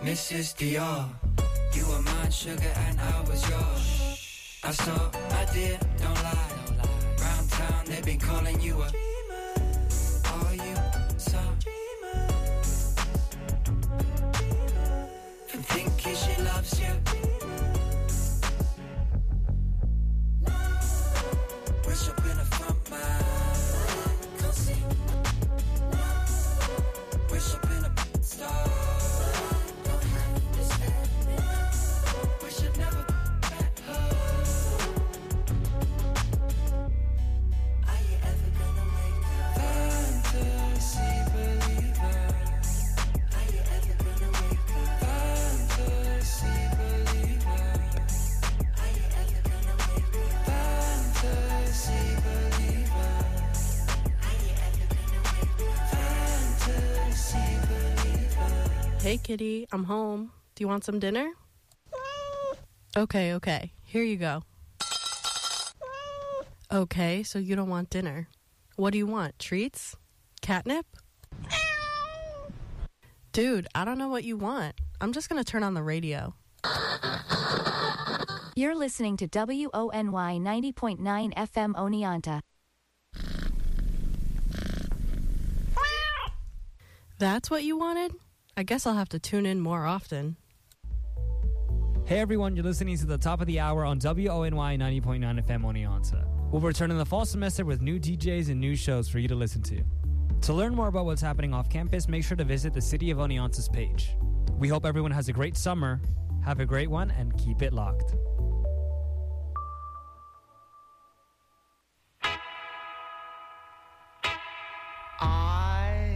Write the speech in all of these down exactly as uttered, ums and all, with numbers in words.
Missus Dior, you were mine, sugar, and I was yours. I saw, I did, don't lie. Round town, they've been calling you a dreamer. Are you so dreamer? And thinking she loves you. Wish up in the front mind. Come see. Wish up in a star. Hey kitty, I'm home. Do you want some dinner? Okay, okay. Here you go. Okay, so you don't want dinner. What do you want? Treats? Catnip? Dude, I don't know what you want. I'm just gonna turn on the radio. You're listening to W O N Y ninety point nine F M Oneonta. That's what you wanted? I guess I'll have to tune in more often. Hey everyone, you're listening to the top of the hour on W O N Y ninety point nine F M Oneonta. We'll return in the fall semester with new D Js and new shows for you to listen to. To learn more about what's happening off campus, make sure to visit the City of Oneonta's page. We hope everyone has a great summer. Have a great one and keep it locked. I,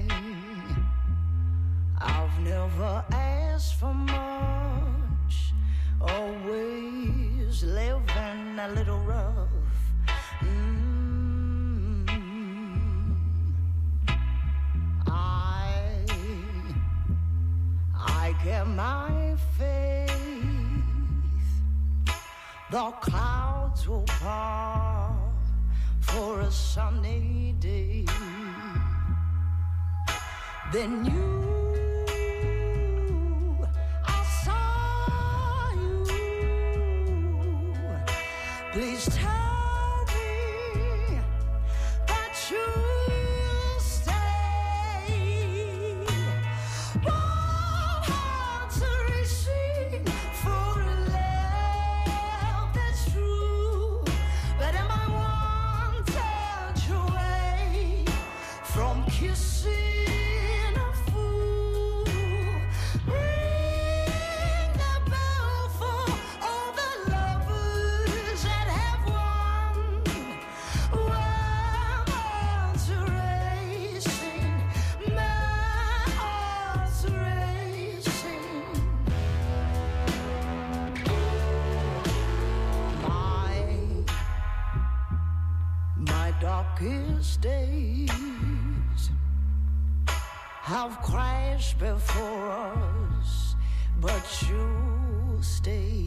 I've never asked for much, always living a little rough. Mm. I, I get my faith, the clouds will part for a sunny day. Then you, I saw you. Please tell me that you'll stay. One heart to receive for a love that's true. But am I one touch away from kissing? Darkest days have crashed before us, but you stay.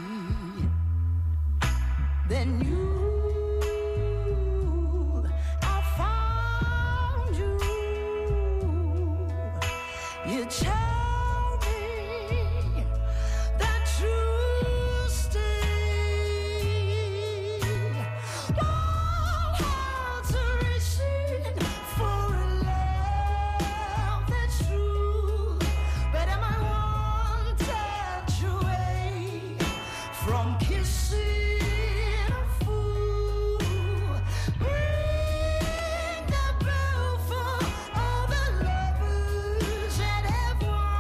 Then you, I found you. You tell me that you stay. Bring the bell for all the lovers that have won.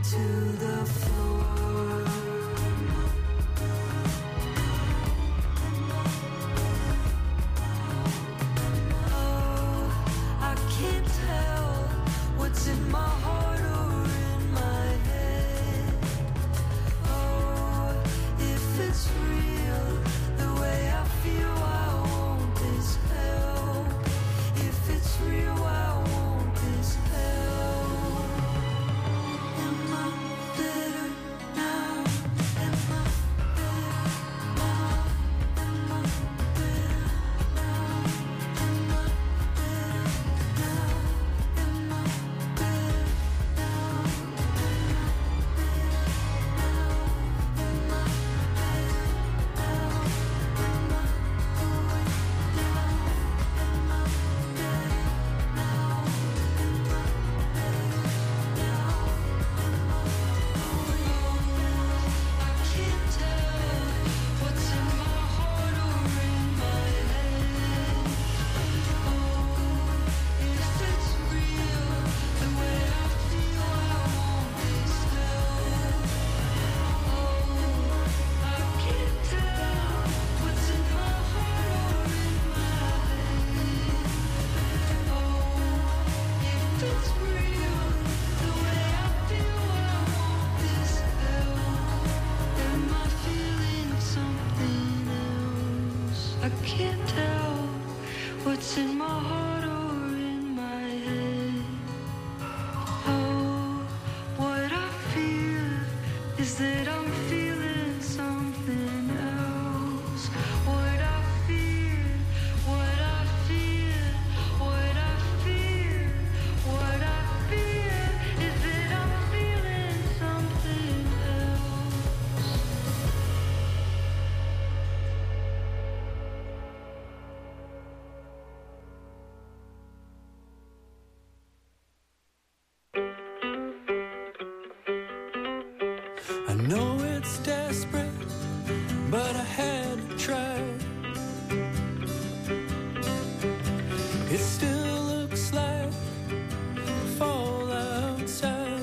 to the floor. Oh, I can't tell what's in my heart or in my head. Oh, if it's real, the way I feel, I want this help. If it's real, I want this help. Am I better now? Am I better now? Am I better now? Am I better now? Am I better now? Am I better now? Am I better now? Am I going down? Am I better now? Am I better now? Am I going? I can't tell what's in my heart or in my head. Oh, if it's real, the way I feel, I want this help. Oh, I can't tell what's in my heart or in my head. Oh, if it's real, the way I feel, I want this help. Am I feeling something else? I can't tell what's in my heart or in my head. Oh, what I feel is that I'm feeling something else. What I feel, what I feel, what I feel, what I feel is that I'm feeling something else. I know it's desperate, but I had to try. It still looks like fall outside.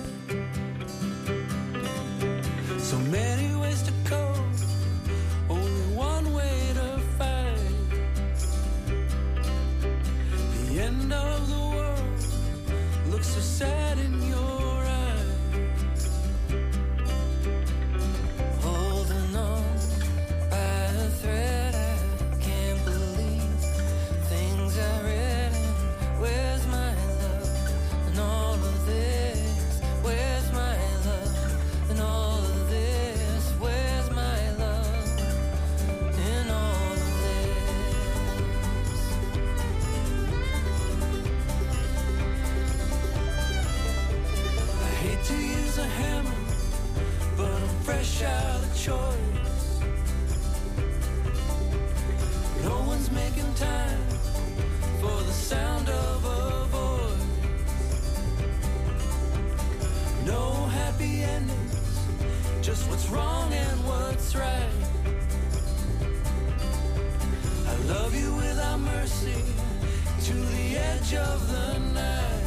So many ways to go, only one way to fight. The end of the world looks so sad in your eyes. Holding on by a thread, I can't believe things I read. And where's my love and all of this? Where's my love and all of this? Where's my love in all of this? I hate to use a hammer, but I'm fresh out of choice. No one's making time for the sound of a voice. No happy endings, just what's wrong and what's right. I love you without mercy, to the edge of the night.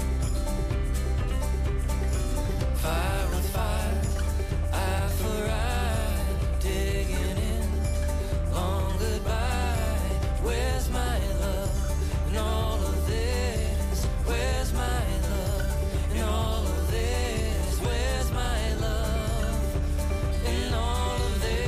Fire with fire, eye for eye, digging in, long goodbye. Where's my love in all of this? Where's my love in all of this? Where's my love in all of this?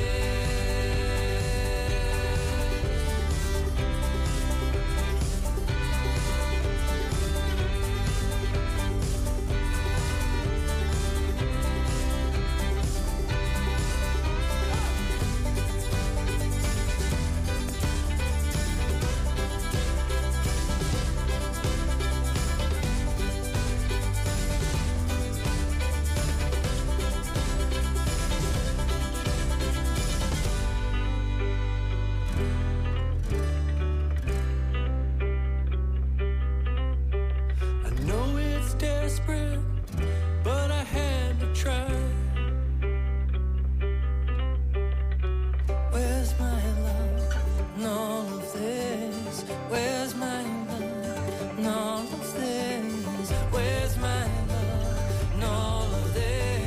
all of this? Where's my love and all of this?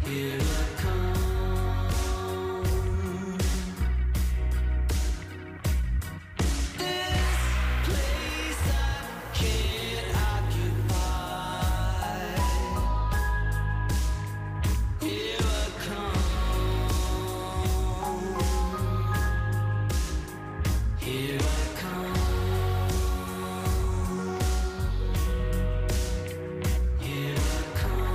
Here I come. This place I can't occupy. Here I come. Here I come. Here I come.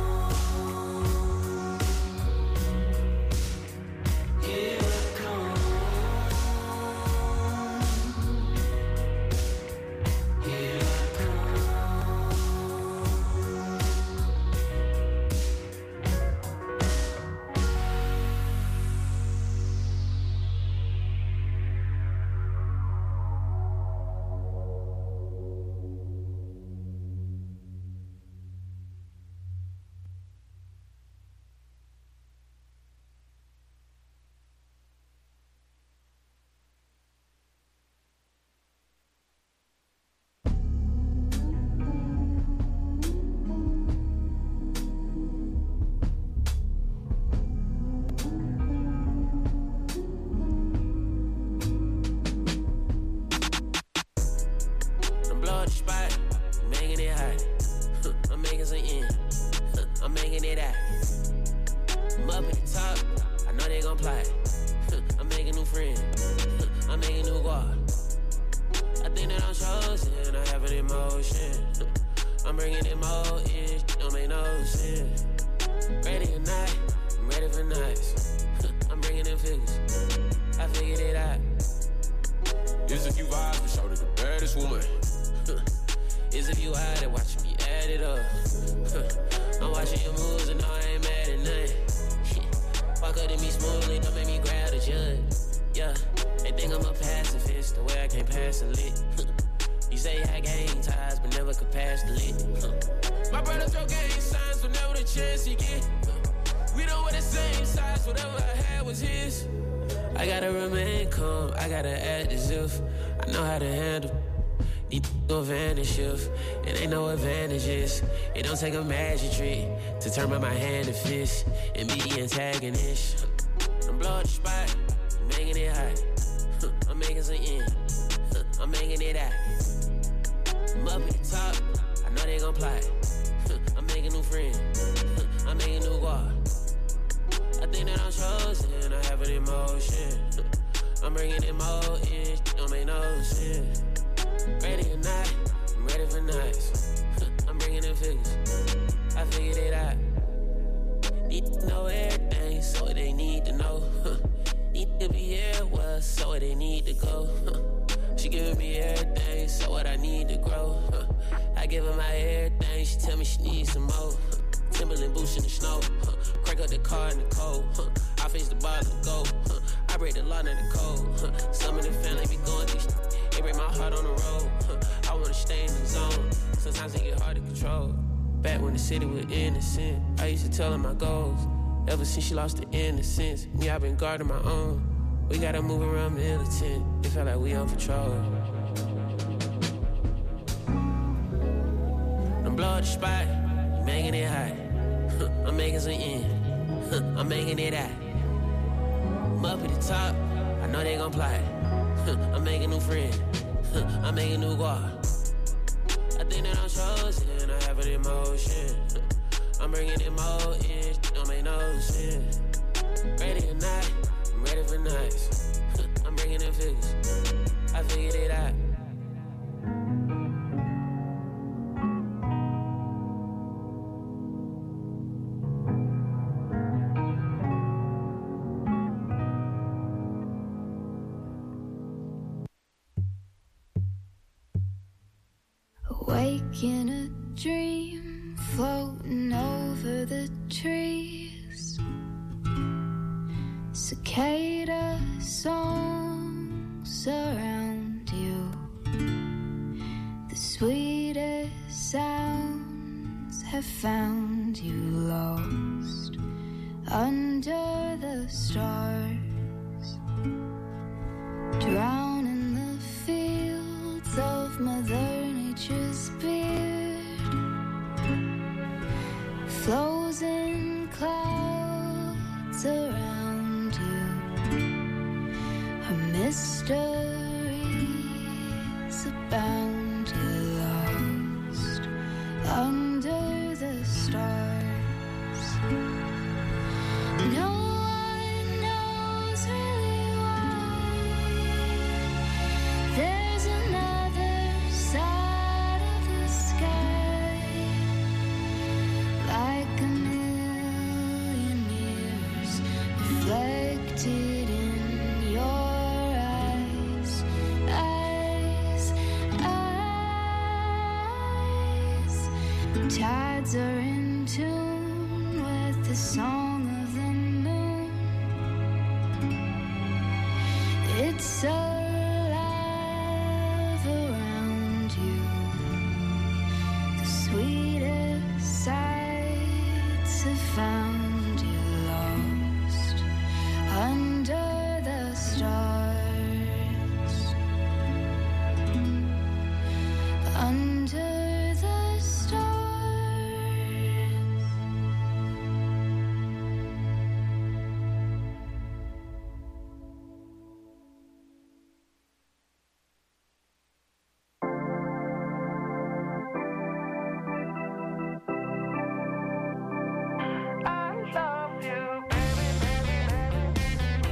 Here I come. Here I come. I'm blowing the spot, making it hot. Huh, I'm making some in, huh, I'm making it out. I'm up at the top, I know they gon' plot. Huh, I'm making new friends, huh, I'm making new guard. I think that I'm chosen, I have an emotion. Huh, I'm bringing it more in, shit don't make no sense. Ready or not, I'm ready for nights. Huh, I'm bringing in figures, I figured it out. There's a few vibes, but show to the baddest woman. Is if you out there watching me add it up. I'm watching your moves and no, I ain't mad at nothing. Walk up to me smoothly, don't make me grab the judge. Yeah, they think I'm a pacifist, the way I can't pass a lick. You say I gang ties, but never could pass the lick. My brother throw gang signs whenever the chance he get. We don't wear the same size, whatever I had was his. I gotta remain calm, I gotta act as if I know how to handle. These gon' vanish if it ain't no advantages. It don't take a magic trick to turn by my hand to fist and be the antagonist. I'm blowing the spot, I'm making it hot. I'm making some in, I'm making it out. I'm up at the top, I know they gon' plot. I'm making new friends, I'm making new guard. I think that I'm chosen, I have an emotion. I'm bringing it more in, shit don't make no sense. Ready or not, I'm ready for nights. I'm bringing in figures, I figured it out. Need to know everything, so they need to know. Need to be here, well, so they need to go. She giving me everything, so what I need to grow. I give her my everything, she tell me she needs some more. Timberland boots in the snow, crank up the car in the cold. I face the bar and go. I break the law in the code. Some of the family be going through shit. It break my heart on the road. I wanna stay in the zone. Sometimes it get hard to control. Back when the city was innocent, I used to tell her my goals. Ever since she lost the innocence, me, I've been guarding my own. We gotta move around militant. It felt like we on patrol. I'm blowing the spot, making it hot. I'm making some in, I'm making it out. I'm up at the top, I know they gon' plot. I'm making new friends, I'm making new guard. I think that I'm chosen, I have an emotion. I'm bringing it more in, shit don't make no sense. Ready or not, I'm ready for nights. I'm bringing in figures, I figured it out. Awake in a dream, floating over the trees. Cicada songs surround you. The sweetest sounds have found you lost under the stars. Drown in the fields of Mother Nature's beard. Flows in clouds tides around you are mysteries abound. You're lost under the stars. No one knows really why. There's another side of the sky, like a million years reflected in your eyes, eyes, eyes. Tides are in tune with the song of the moon. It's alive around you. The sweetest sights have found you lost under the stars. Under the stars. I love you, baby, baby, baby.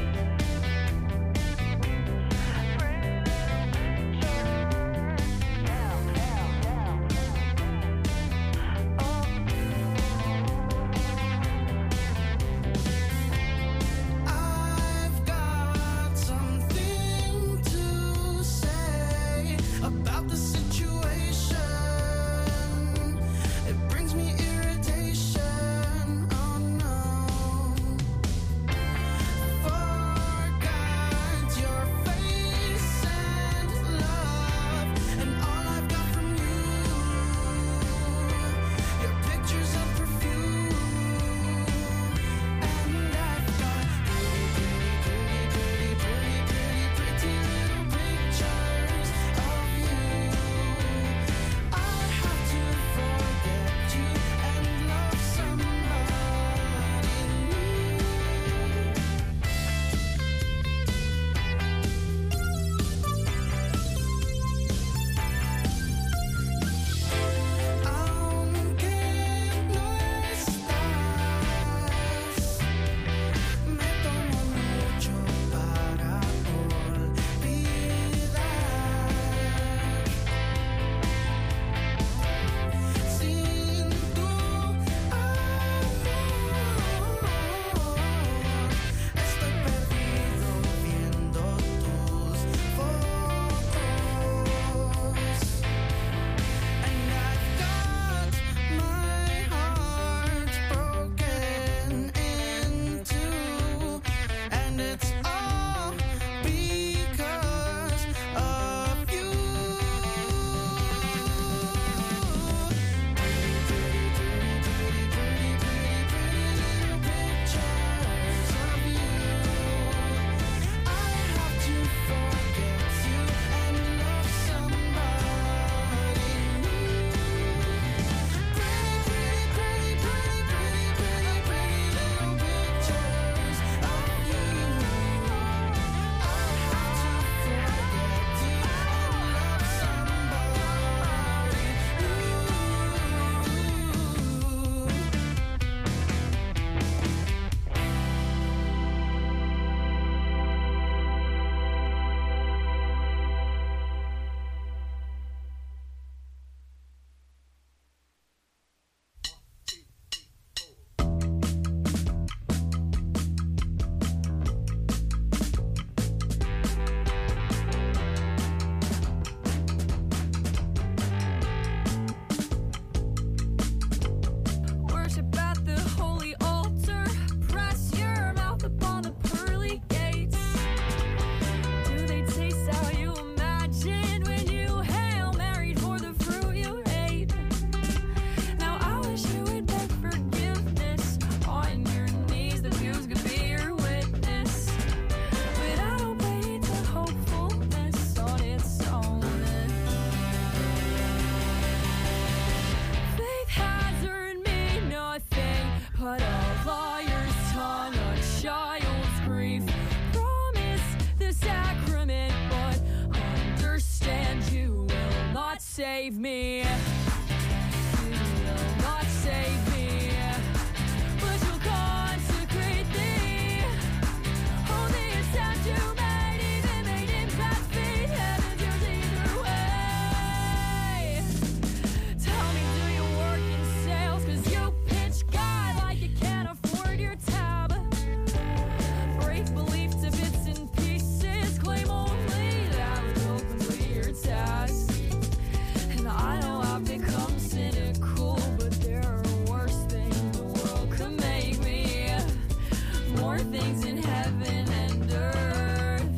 save me. You will not save me, but you'll consecrate thee. Only attempt you made, even made in bad faith. Heaven's yours either way. Tell me, do you work in sales? Cause you pitch God like you can't afford your tab. Break belief to bits and pieces. Claim only that will complete your task. And I know I've become cynical, but there are worse things the world could make me. More things in heaven and earth.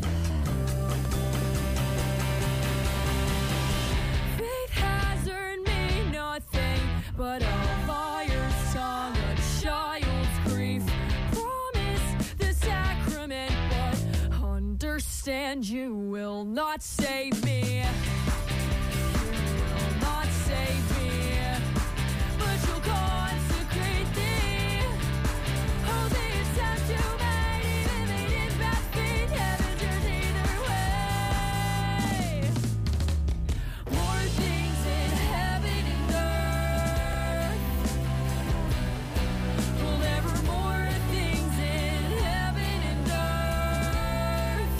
Faith has earned me nothing but a liar's song, a child's grief. Promise the sacrament, but understand you will not save me. You will not save me, but you'll consecrate thee. Oh, the attempt you made, even made in bad faith. Heaven's yours either way. More things in heaven and earth. Well, there are more things in heaven and earth.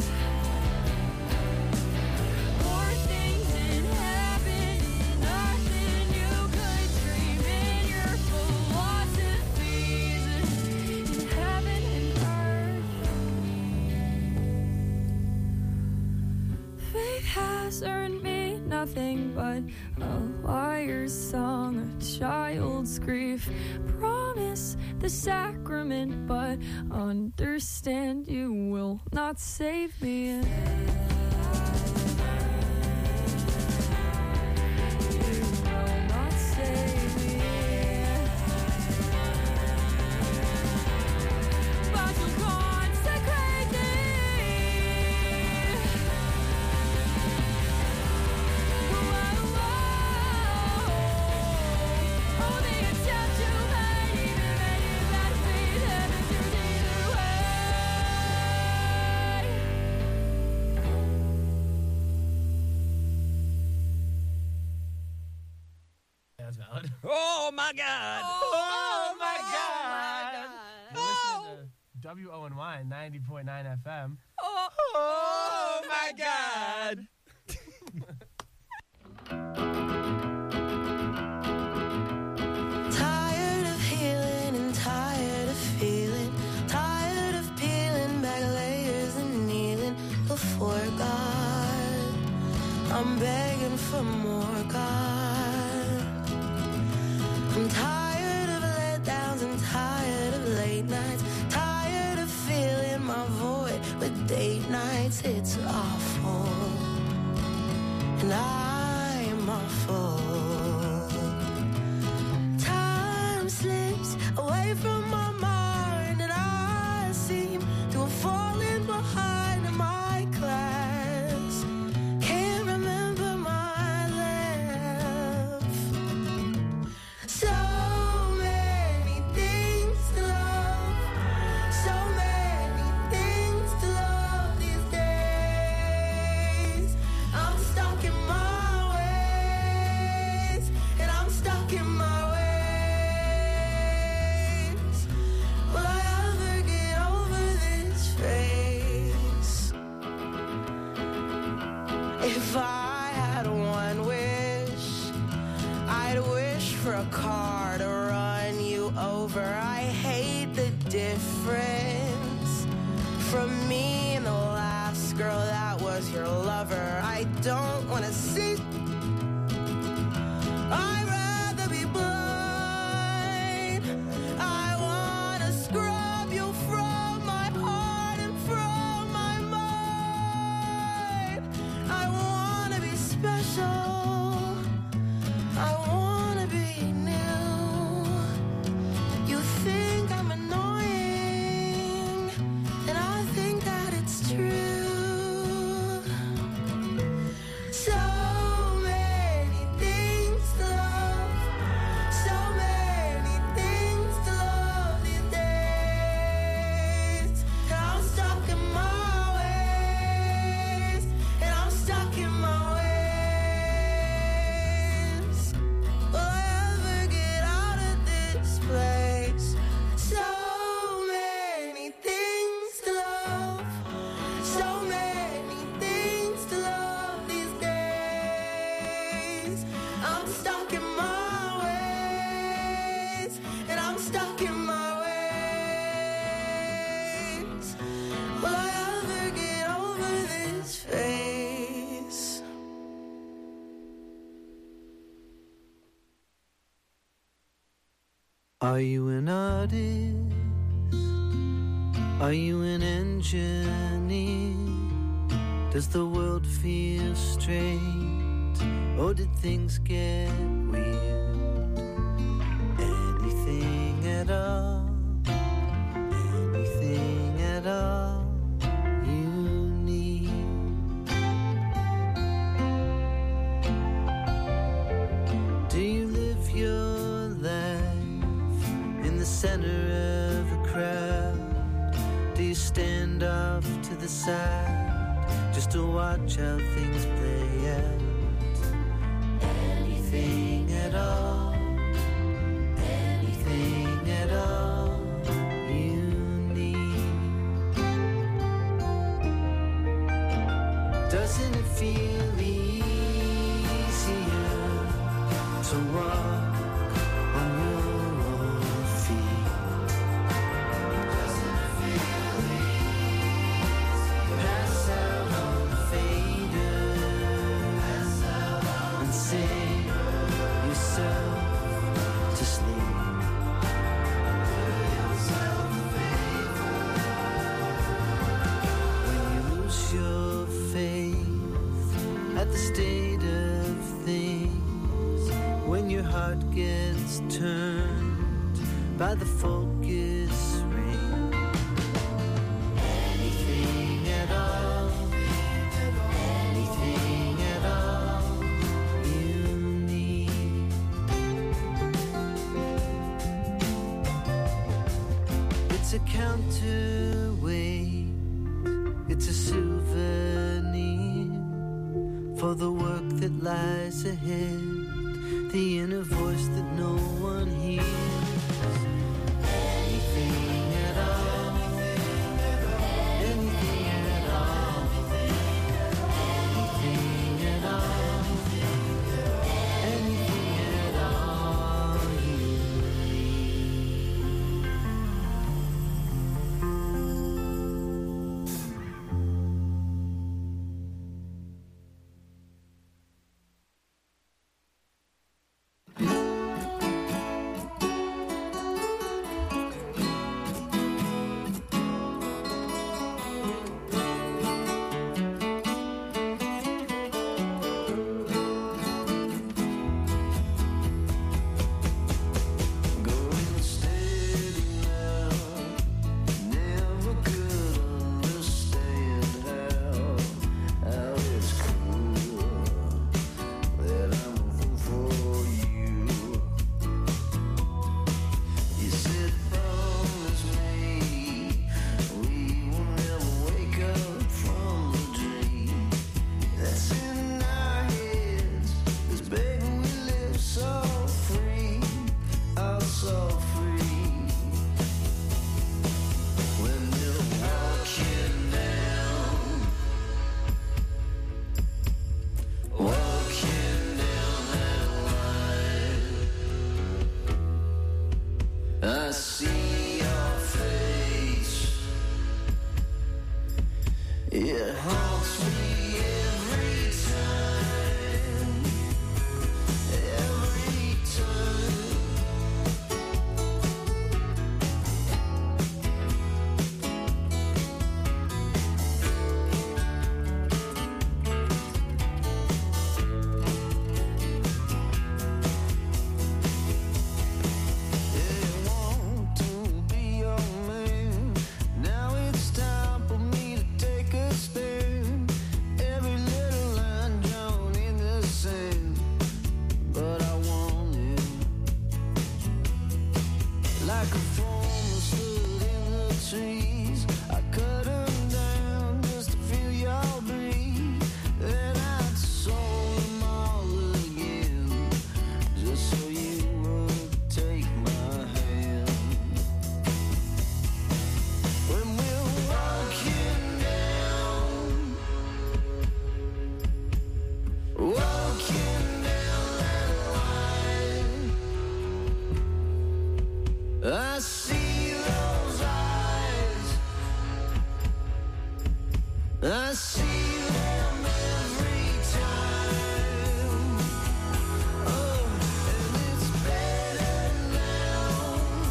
More things in heaven and earth than you could dream in your philosophies. In heaven and earth. Faith has earned me nothing but a liar's song, a child's grief. Promise the sacrament, but understand you will not save me. You will not save me, but you'll consecrate thee. Oh, the attempt you made, even made in bad faith. Heaven's yours either way. That's valid. Oh my God! Oh, my God! You're Oh. listening to W O N Y ninety point nine F M. Oh my God! Tired of healing and tired of feeling, tired of peeling back layers and kneeling before God. I'm begging for more, God. I'm tired of letdowns and tired of late nights, tired of feeling my void with date nights. It's awful, and I'm awful. Time slips away from my mind, and I seem to have fallen behind in my class. Can't remember my life. So many things to love, so many things to love these days. I'm stuck in my ways, and I'm stuck in my ways. Will I ever get over this phase? If I had one wish, I'd wish for a car to run you over. I hate the difference from me and the last girl that was your lover. I don't want to see. I'd rather be blind. I want to scrub you from my heart and from my mind. I want to be special. I want to be new. You think I'm annoying, and I think that it's true. So Are you an artist? Are you an engineer? Does the world feel straight, or did things get weird? Anything at all, anything at all you need. Do you live your life in the center of a crowd? Do you stand off to the side just to watch how things play out? Anything at all, anything at all you need. Doesn't it feel easier to walk on your own feet? Doesn't it feel easier? Pass out on the fader and sing yourself to sleep. When you lose your faith at the state of things, when your heart gets turned by the focus ring. Anything at all, anything at all you need. It's a counterweight, it's a souvenir for the work that lies ahead, the inner voice that no one hears. Anything at all, anything at all, anything at all, anything at all you going steady now. Never could understand how how it's cool that I'm a fool for you. You said promise me we will never wake up from the dream that's in our heads. 'Cause baby we live so free, oh so free. When we're walking down, walking down that line, I see your face. It haunts me every time, every time. Yeah, want to be your man. Now it's time for me to take a stand. Every little line drawn in the sand, but I want it like a former stood in the trees. I cut 'em down just to feel your breeze. Then I'd sow 'em all again, just so you would take my hand. When we're walking down, walking down that line, I see those eyes, I see them every time. Oh, and it's better now.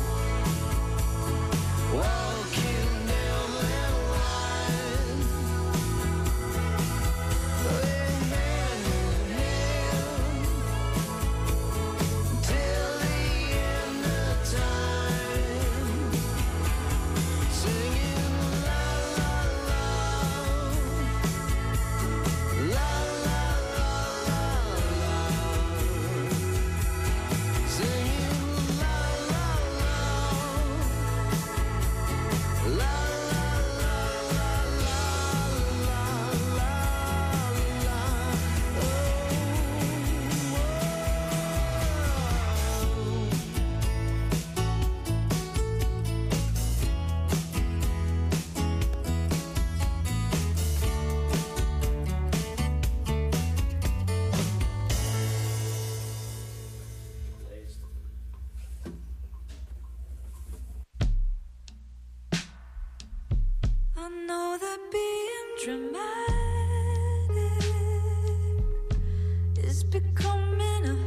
I know that being dramatic is becoming a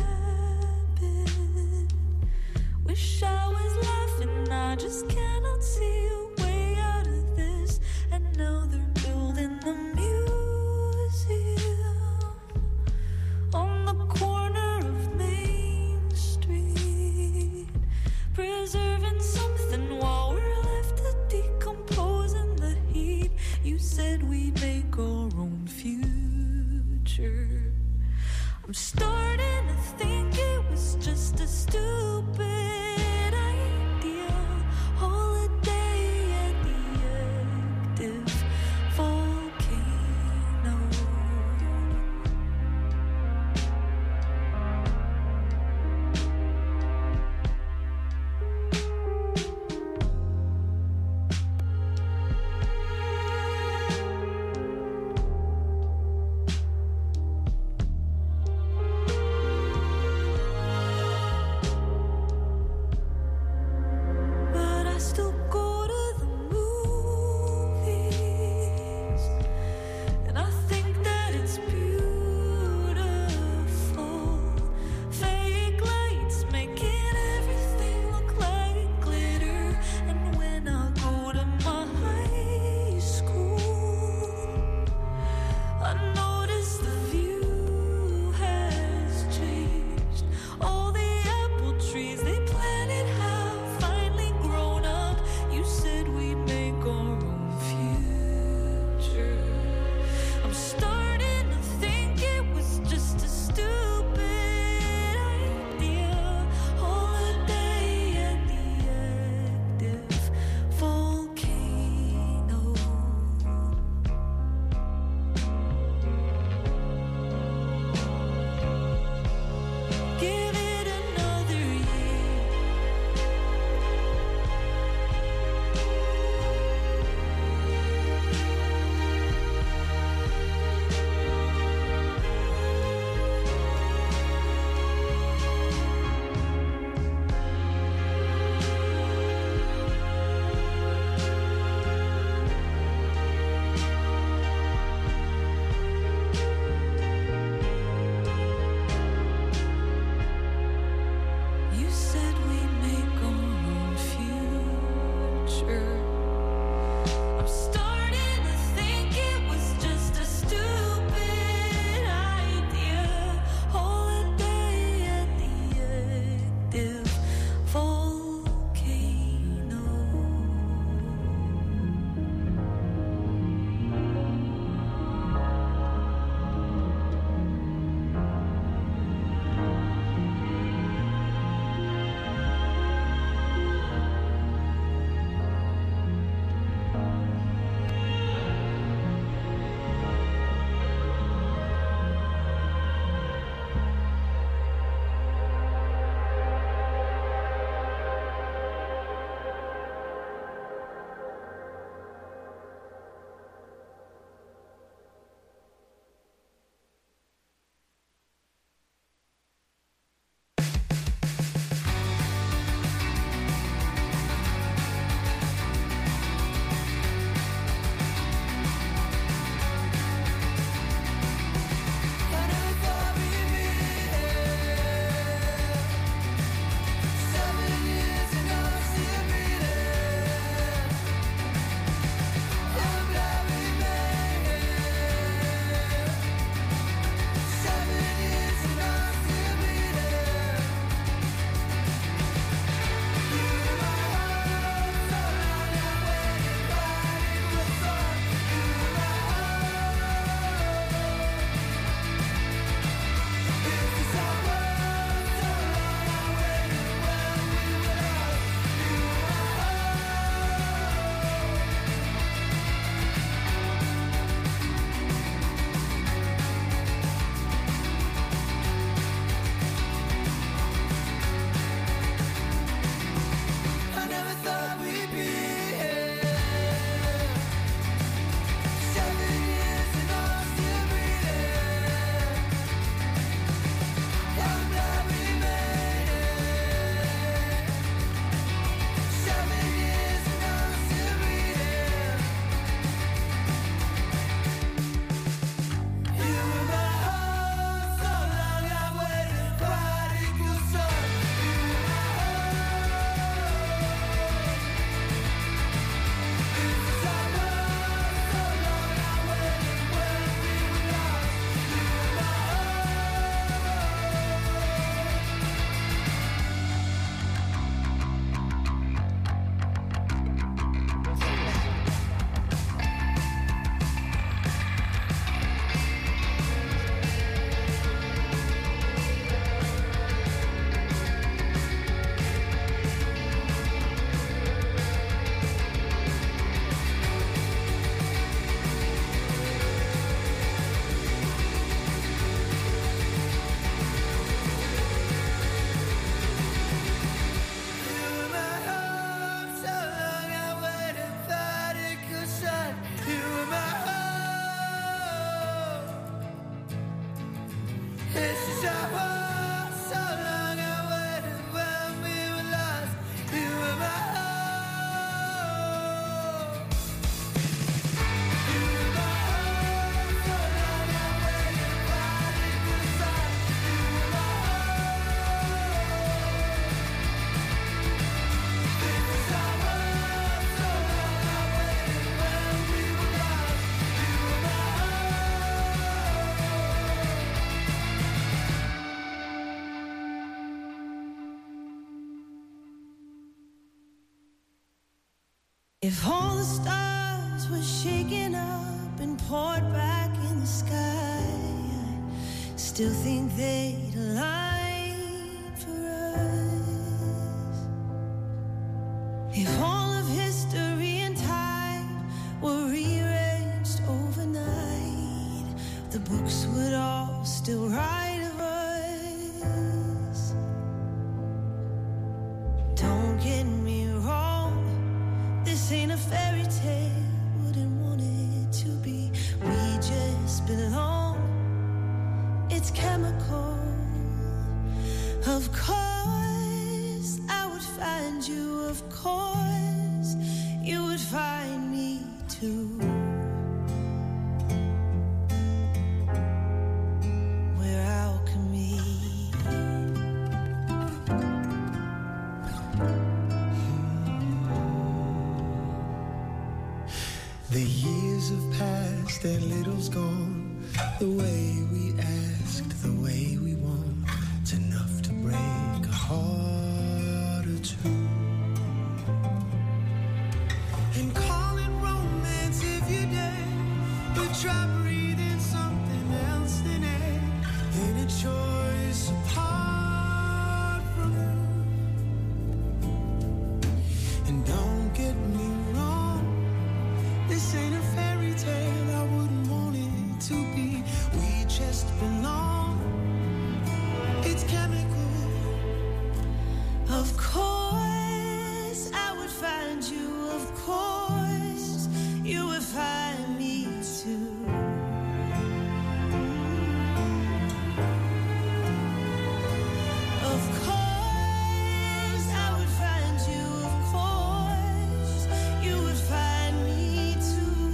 habit. Wish I was laughing, I just cannot see a way out of this. And now they're building the museum on the corner of Main Street, preserving something while we're left to decompose in the heat. You said we'd make our own future. I'm starting to think it was just a stupid idea. Holiday at the active volcano. But I still go to the movies, and I think that it's beautiful. Fake lights making everything look like glitter. And when I go to my high school, I notice the view has changed. All the apple trees they planted have finally grown up. You said we'd make our own future. I'm starting to think it was just a stupid idea. Holiday at the active volcano. Give it another year. You said we'd make our own future. I'm starting to think it was just a stupid idea. Holiday at the active volcano. If all the stars were shaken up and poured back in the sky, I still think they'd align for us. If all of history and time were rearranged overnight, the books would all still write of us. Don't get me wrong, this ain't a fairy tale, wouldn't want it to be. We just belong, it's chemical. Of course I would find you, of course you would find me too. We're alchemy. The years have passed and little's gone. The way we asked, the way we want, it's enough to break a heart or two. And call it romance if you dare, but try breathing something else than air. Ain't a choice apart from you. And don't get me wrong, this ain't a fairy tale, I wouldn't want it to be. We just belong, it's chemical. Of course I would find you, of course you would find me too. Of course I would find you, of course you would find me too.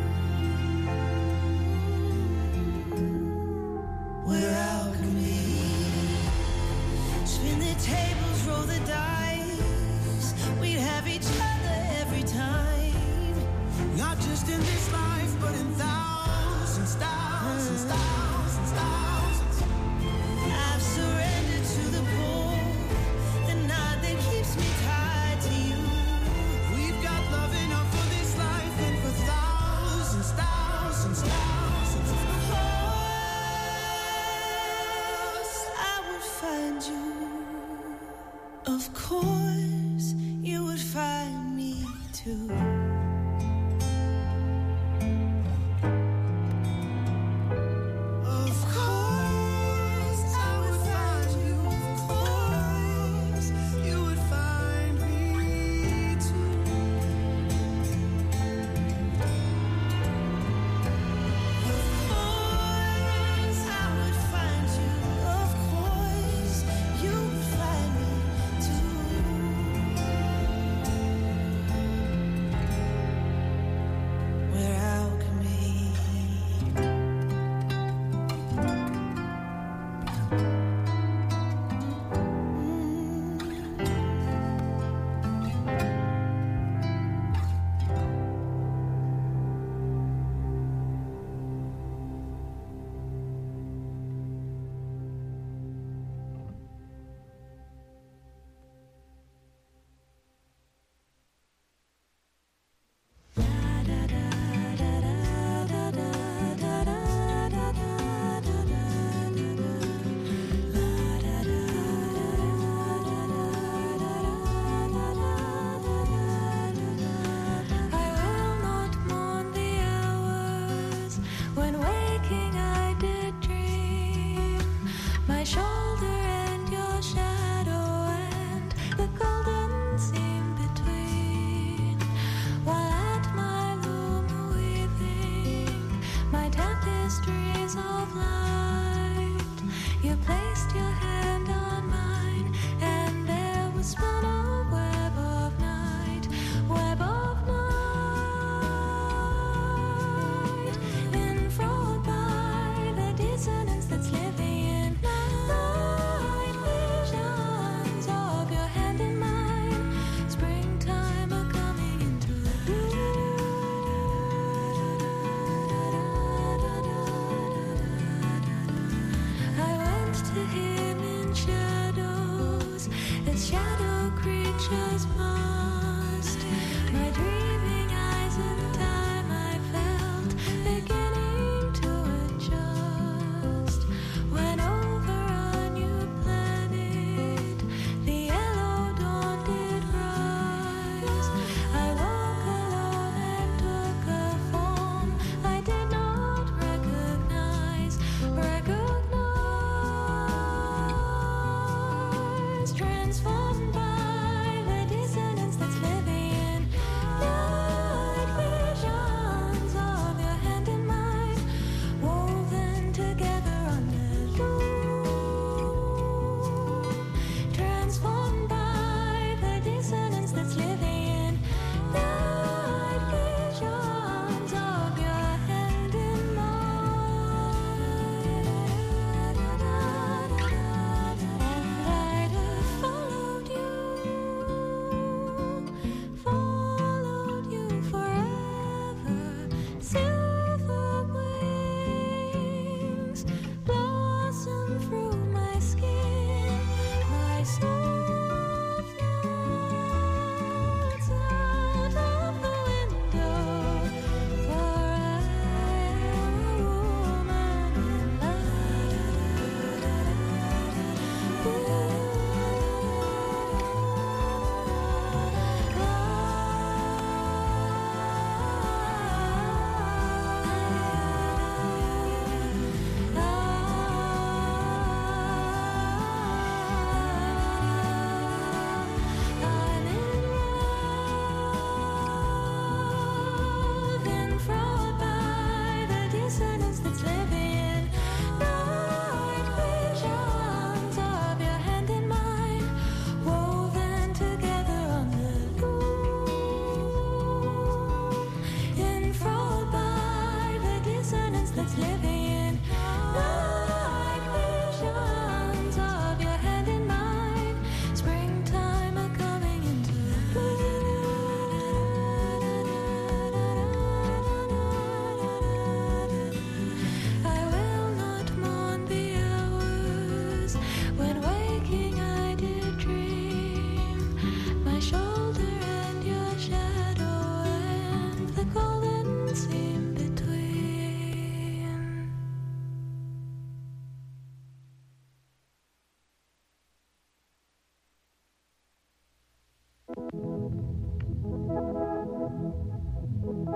We're alchemy. Spin the tables, roll the dice, we'd have each other every time. Not just in this life, but in thousands, thousands, thousands, thousands. I've surrendered to the pull, the knot that keeps me tied to you. We've got love enough for this life and for thousands, thousands, thousands. Of course I would find you, of course you would find me too. Of course I would find you, of course you would find me too. Of course I would find you, of course you would find me too.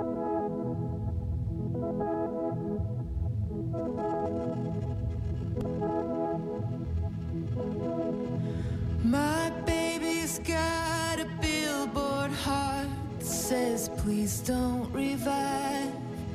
My baby's got a billboard heart that says please don't revive.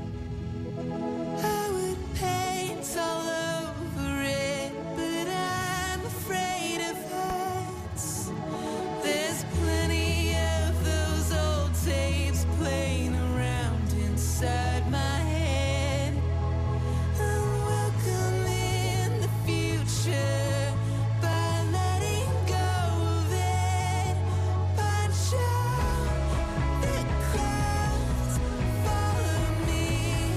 I would paint all over it, but I'm afraid of heights. There's plenty of those old tapes playing around inside my head. I'm welcome in the future by letting go of it. Punch out the clouds, follow me.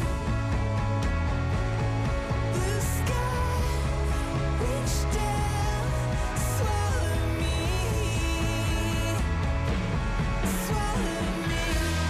Blue sky, reach down, swallow me, swallow me.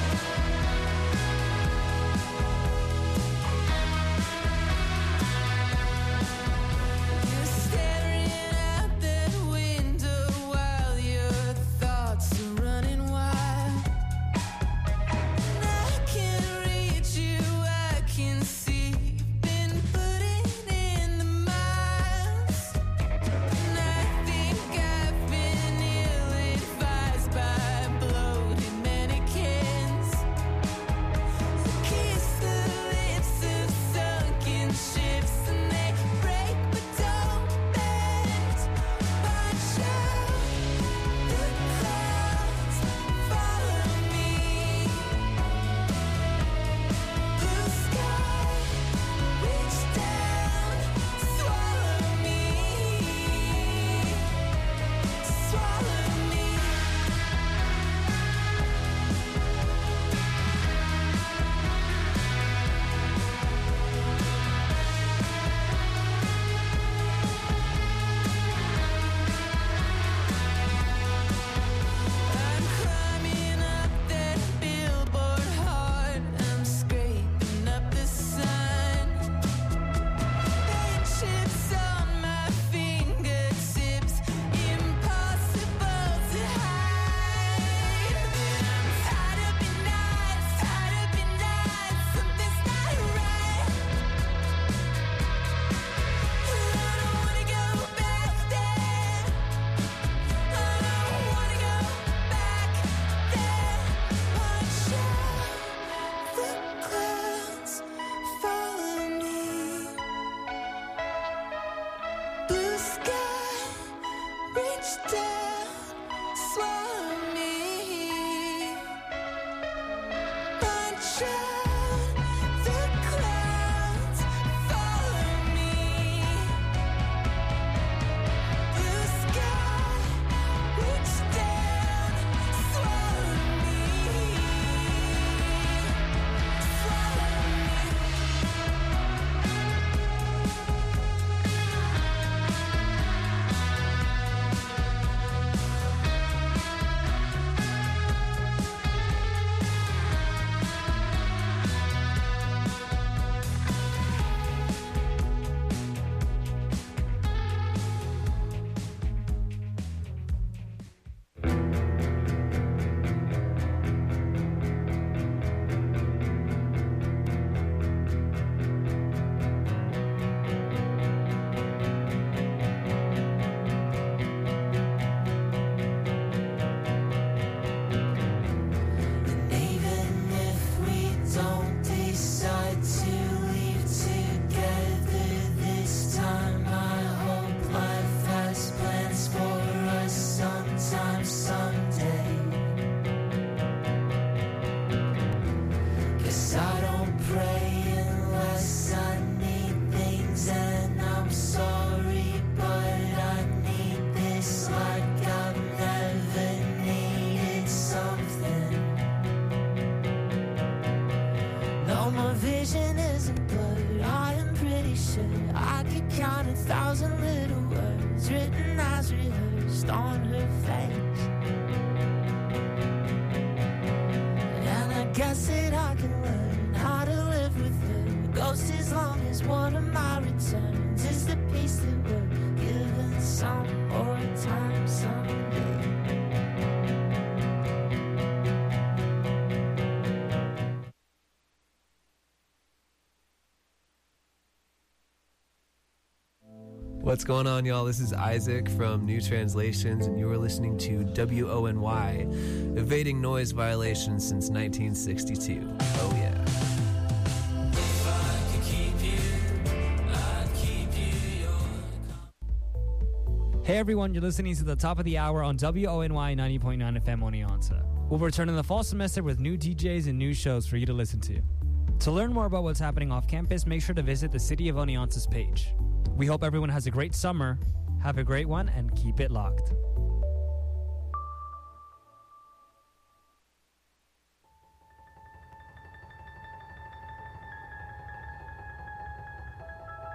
You're staring out that window while your thoughts are running wild. And I can read you, I can see you've been putting in the miles. And I think I've been ill-advised by bloated mannequins. Kiss the lips of sunken ships and they break but don't bend. Watch out, the clouds follow me. Blue sky, reach down, swallow me, swallow me. I'm climbing up that billboard hard. I'm scraping up the sun. Paint chips on my fingertips, impossible to hide. I'm tied up in knots, tied up in knots. Something's not right. I don't wanna go back there. I don't wanna go back there. Watch out, the clouds follow me. Blue sky, reach down, swallow me. Watch out, the clouds follow me. Blue sky, reach down, swallow me, swallow me. And even if we don't decide to leave together this time, I hope life has plans for us sometime, someday. 'Cause I don't pray unless I need things, and I'm sorry, but I need this like I've never needed something. No, my vision isn't blurred. I am pretty sure I could count a thousand little words written as rehearsed on her face. And I guess that I can learn how to live with her ghost as long as one of my returns is the piece that we're given some more time someday. What's going on, y'all? This is Isaac from New Translations, and you are listening to W O N Y, evading noise violations since nineteen sixty-two. Oh, yeah. If I could keep you, I'd keep you your... Hey everyone, you're listening to the top of the hour on W O N Y ninety point nine F M Oneonta. We'll return in the fall semester with new D Js and new shows for you to listen to. To learn more about what's happening off campus, make sure to visit the City of Oneonta's page. We hope everyone has a great summer. Have a great one and keep it locked.